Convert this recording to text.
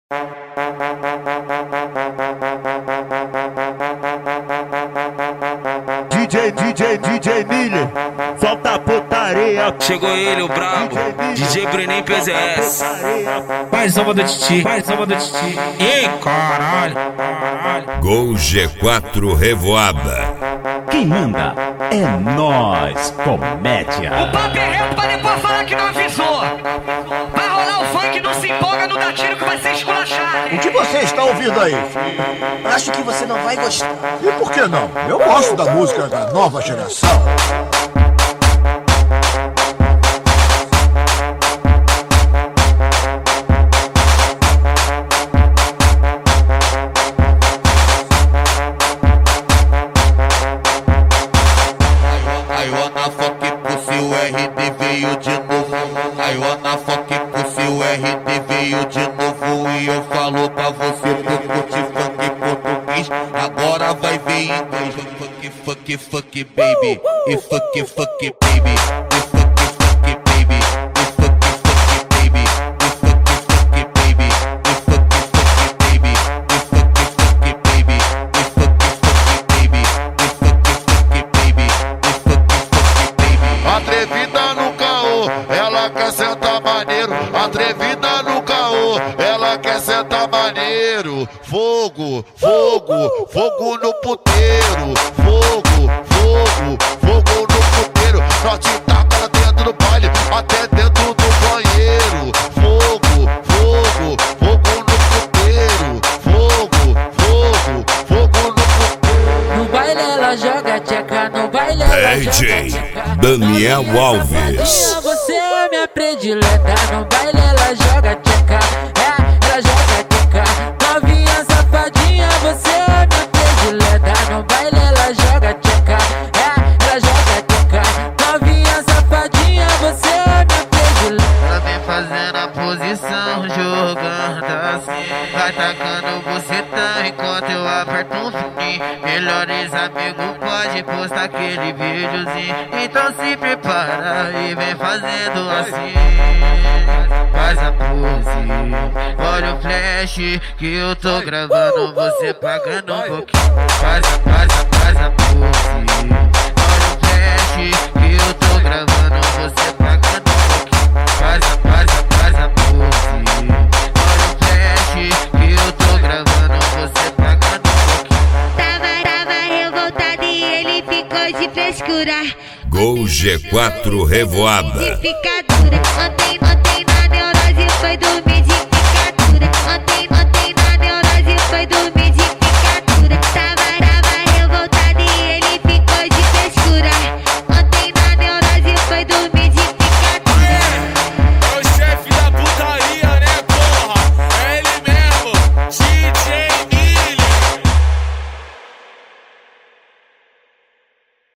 DJ Miller, solta a putaria. Chegou ele, o brabo, DJ Breninho PZS. Vai, salva do Titi, vai, salva do Titi. Ei, caralho. Gol G4 Revoada. Quem manda é nós, comédia. O papo é reto pra depois falar que não avisou. Vai rolar o funk, não se empolga, não dá tiro que vai ser esculachado. O que você está ouvindo aí? Acho que você não vai gostar. E por que não? Eu gosto da música da nova geração. I wanna fuck pussy, o RD veio de novo. I wanna fuck pussy, o RD veio de novo. E eu falo pra você, curte funk português. Agora vai ver inglês. Fuck, fuck, baby. E fuck, fuck, baby. E fuck, fuck, baby. E fuck, fuck, baby. E fuck, fuck, baby. E fuck, fuck, baby. E fuck, fuck, baby. E fuck, fuck, baby. E fuck, fuck, baby. E fuck, fuck, baby. Atrevida no caô, ela quer sentar maneiro. Atrevida no caô, ela quer sentar maneiro. Fogo, fogo, fogo no puteiro. Fogo, fogo, fogo no puteiro. Nós te taca lá dentro do baile, até dentro do banheiro. Fogo, fogo, fogo no puteiro. Fogo, fogo, fogo no puteiro. No baile ela joga tcheca, no baile ela DJ joga tcheca. Daniel Alves. Você é minha predileta, no baile ela joga tcheca. Ela joga tcheca. Novinha safadinha, você é minha predileta, no baile ela joga tcheca. Ela joga tcheca. Novinha safadinha, você é minha predileta. Ela vem fazendo a posição, jogando assim. Vai tacando bucetão enquanto eu aperto um fininho. Melhores amigos pode postar aquele videozinho. Então se prepara e vem fazendo assim. Faz a pose, olha o flash que eu tô gravando, você pagando um pouquinho. Faz a pose, olha o flash que eu tô gravando, você pagando um pouquinho. Faz a pose, olha o flash que eu tô gravando, você pagando um pouquinho. Tava revoltado e ele ficou de frescura. Gol G4 Revoada. De ficar dura. Ontem na neurose foi dormir.